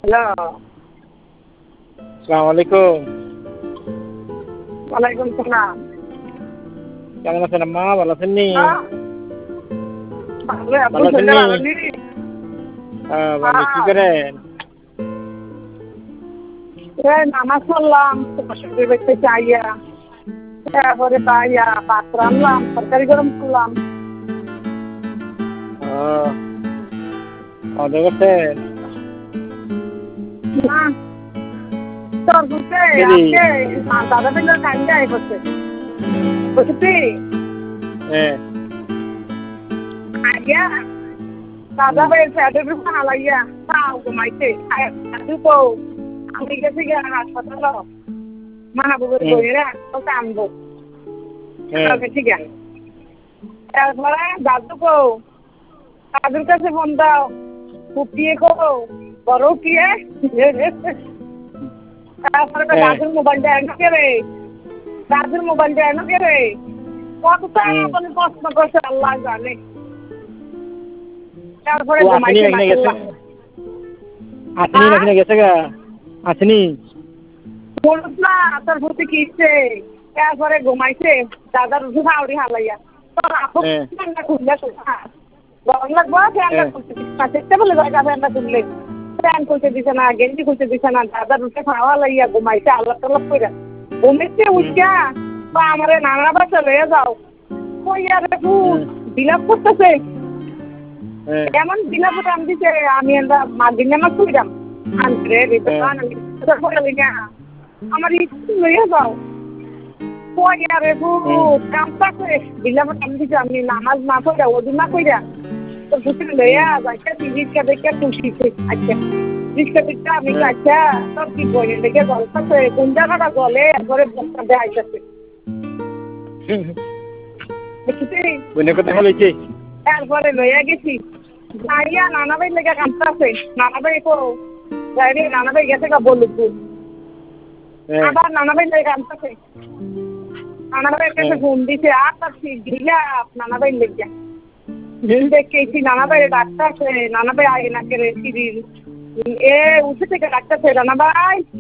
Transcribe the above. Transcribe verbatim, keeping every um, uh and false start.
Hello. আসসালামু আলাইকুম। ওয়ালাইকুম সালাম। কেমন আছেন আম্মা? ভালো আছেননি? হ্যাঁ। ভালো ভালো আপনার শরীরটা আছেননি? ভালো নেই? হ্যাঁ, ভালো। কি হ্যাঁ। করেন? এই নামাজ পড়লাম শ্বশুরের বাড়িতে যাইয়া। তারপরে পাইয়া ভাত রান্নলাম, তরকারি গরম করলাম। ও খাওয়া-দাওয়া করছেন? না, তোর বুঝতে দেরি? আজকে দাদা বিল্লার কান্দে আই করছে। বুঝলি? হ্যাঁ। আইয়া দাদা হুম। ভাইয়ের পেটের উপর হালাইয়া তাও ঘুমাইছে। দাদু কও আমি গেছি গিয়া হাসপাতাল মাহবুবের হুম। বইয়েরা ওকে আনবো। হ্যাঁ। গেছি গিয়া। তারপরে দাদু কও দাদুর কাছে ফোন দাও। ফুপিয়ে কও বড় কিয়ে তারপরে হ্যাঁ। দাদুর মোবাইলটা এনে কে রে দাদুর মোবাইলটা এনে কে রে কতটা হুম। বলে প্রশ্ন করছে আল্লাহ জানে। তারপরে ও আসেনি ঘুমাইছে নাকি গেছে? মাসাল্লাহ। আসেনি হ্যাঁ নাকি গেছে গা? আসেনি? বলুক না তোর প্রতি কিসে তারপরে ঘুমাইছে দাদার উঠে হাওড়ি হালাইয়া তোর আপু হ্যাঁ। ফ্যানটা খুললে শোনা গরম লাগবো ফ্যানটা হ্যাঁ। খুলতে দিচ্ছে না চেষ্টা বলে জায়গা ফ্যানটা খুললে ফ্যান খুলতে দিছে না গেঞ্জি খুলতে দিছে না দাদার উঠে খাওয়া লাইয়া ঘুমাইছে আল্লাহ তাল্লাহ করে ঘুমাইছে হুম। উঠা তো আমারে নানা বাসা লয়ে যাও কইয়া রে ভূত হুম। বিলাপ করতেছে হ্যাঁ। এমন বিলাপ টান দিছে আমি এন্দা মাদিনে মাছ কইরাম আনরে হ্যাঁ। রিটার্ন আমি না আমার ইচ্ছে লইয়া যাও কইয়া রে হুম। ভূত কামটা করে বিলাপ টান দিছে আমি নামাজ না পড়া ওযু না কইরা তো ভূতের লইয়া হুম। যাইতে টিভিটা দেখে খুশিছে আচ্ছা রিক্সা টিক্সা আমি হ্যাঁ। আচ্ছা তোর কি বইনে দেখে গল্পছে কোন জায়গাটা গলে একবারে বস্তা দেয় আইতাছে দেখছি বইনে কথা হইছে? তারপরে লইয়া গেছি যাইয়া নানা ভাই লেগে কামতাছে নানা ভাই কো যাই রে নানা ভাই গেছে গা বলুক হ্যাঁ। আবার নানা ভাই লেগে কামতাছে নানা ভাইয়ের কাছে হ্যাঁ। ফোন দিছে আর তার দিলা নানা ভাই লেগে দেখেছি নানা ভাই ডাক্তার নানা ভাই আয় না করে সিরিজ এ উঠে থেকে ডাক্তার নানা ভাই